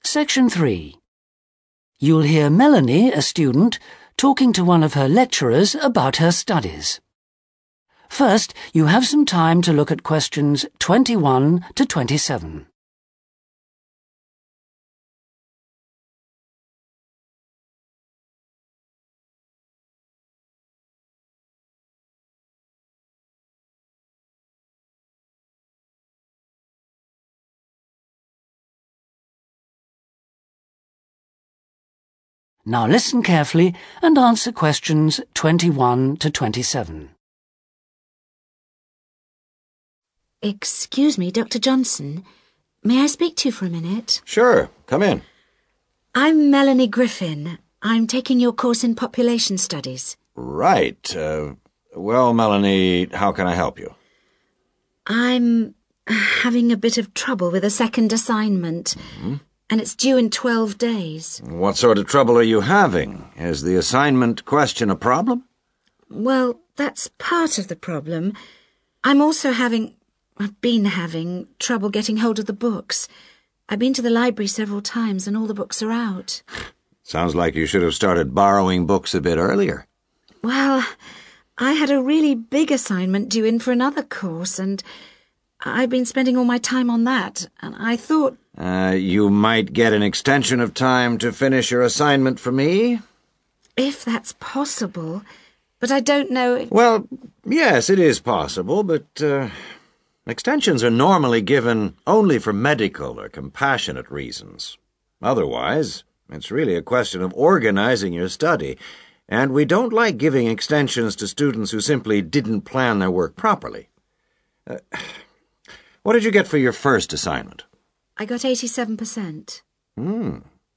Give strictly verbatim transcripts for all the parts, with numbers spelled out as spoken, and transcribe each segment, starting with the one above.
Section three. You'll hear Melanie, a student, talking to one of her lecturers about her studies. First, you have some time to look at questions twenty-one to twenty-seven. Now listen carefully and answer questions twenty-one to twenty-seven. Excuse me, Doctor Johnson. May I speak to you for a minute? Sure, come in. I'm Melanie Griffin. I'm taking your course in population studies. Right. Uh, well, Melanie, how can I help you? I'm having a bit of trouble with a second assignment. Mm-hmm. And it's due in twelve days. What sort of trouble are you having? Is the assignment question a problem? Well, that's part of the problem. I'm also having, I've been having, trouble getting hold of the books. I've been to the library several times and all the books are out. Sounds like you should have started borrowing books a bit earlier. Well, I had a really big assignment due in for another course and I've been spending all my time on that, and I thought... Uh, you might get an extension of time to finish your assignment for me? If that's possible, but I don't know... If... Well, yes, it is possible, but uh, extensions are normally given only for medical or compassionate reasons. Otherwise, it's really a question of organizing your study, and we don't like giving extensions to students who simply didn't plan their work properly. Uh, What did you get for your first assignment? I got eighty-seven percent. Hmm.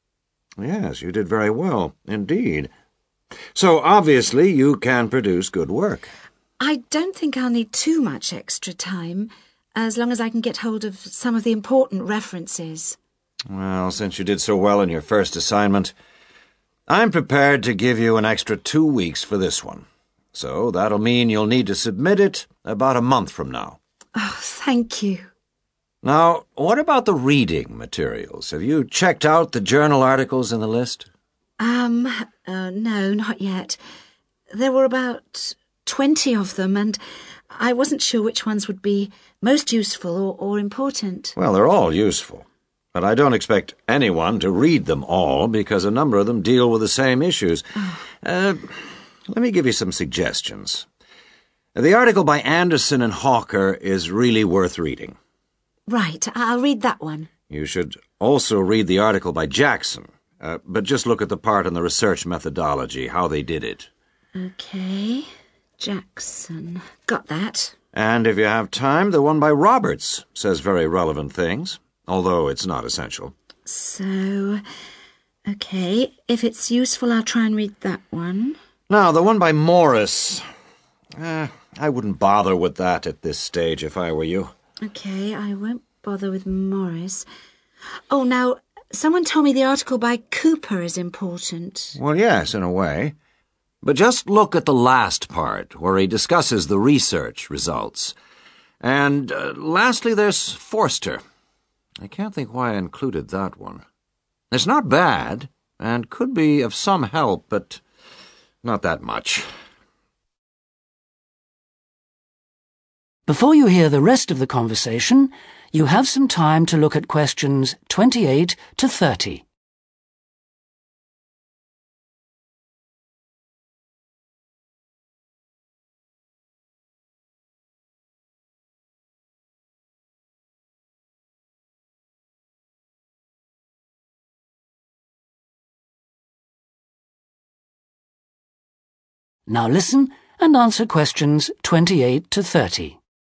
Yes, you did very well, indeed. So, obviously, you can produce good work. I don't think I'll need too much extra time, as long as I can get hold of some of the important references. Well, since you did so well in your first assignment, I'm prepared to give you an extra two weeks for this one. So, that'll mean you'll need to submit it about a month from now. Oh, thank you. Now, what about the reading materials? Have you checked out the journal articles in the list? Um, uh, no, not yet. There were about twenty of them, and I wasn't sure which ones would be most useful or, or important. Well, they're all useful, but I don't expect anyone to read them all because a number of them deal with the same issues. Oh. Uh, let me give you some suggestions. The article by Anderson and Hawker is really worth reading. Right, I'll read that one. You should also read the article by Jackson, uh, but just look at the part on the research methodology, how they did it. Okay, Jackson. Got that. And if you have time, the one by Roberts says very relevant things, although it's not essential. So, okay, if it's useful, I'll try and read that one. Now, the one by Morris... Uh, I wouldn't bother with that at this stage if I were you. Okay, I won't bother with Morris. Oh, now, someone told me the article by Cooper is important. Well, yes, in a way. But just look at the last part, where he discusses the research results. And uh, lastly, there's Forster. I can't think why I included that one. It's not bad, and could be of some help, but not that much. Before you hear the rest of the conversation, you have some time to look at questions twenty-eight to thirty. Now listen and answer questions twenty-eight to thirty.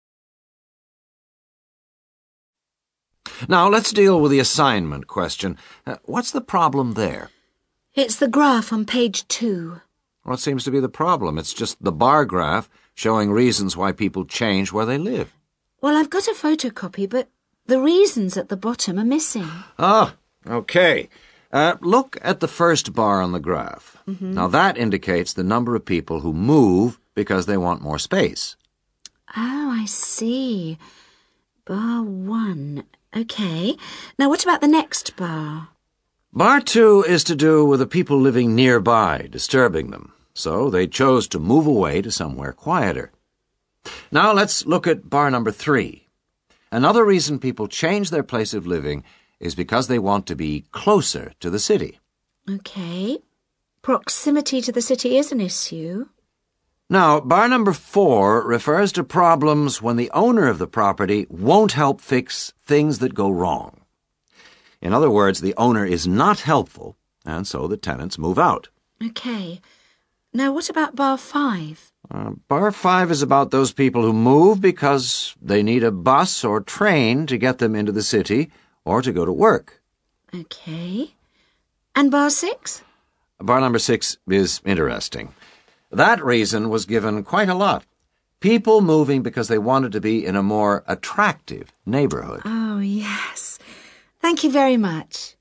Now, let's deal with the assignment question. Uh, what's the problem there? It's the graph on page two. What seems to be the problem? It's just the bar graph showing reasons why people change where they live. Well, I've got a photocopy, but the reasons at the bottom are missing. Ah, okay. Uh, look at the first bar on the graph. Mm-hmm. Now, that indicates the number of people who move because they want more space. Oh, I see. Bar one. Okay. Now, what about the next bar? Bar two is to do with the people living nearby, disturbing them, so they chose to move away to somewhere quieter. Now let's look at bar number three. Another reason people change their place of living is because they want to be closer to the city. OK. Proximity to the city is an issue. Now, bar number four refers to problems when the owner of the property won't help fix things that go wrong. In other words, the owner is not helpful, and so the tenants move out. OK. Now, what about bar five? Uh, bar five is about those people who move because they need a bus or train to get them into the city or to go to work. OK. And bar six? Bar number six is interesting. That reason was given quite a lot. People moving because they wanted to be in a more attractive neighborhood. Oh, yes. Thank you very much.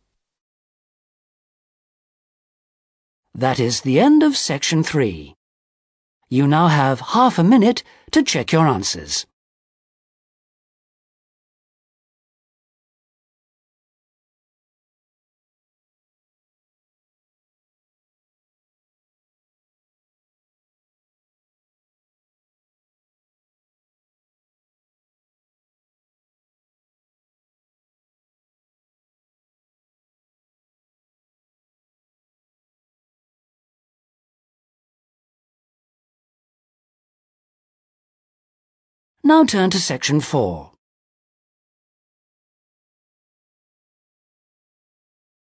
That is the end of section three. You now have half a minute to check your answers. Now turn to section four.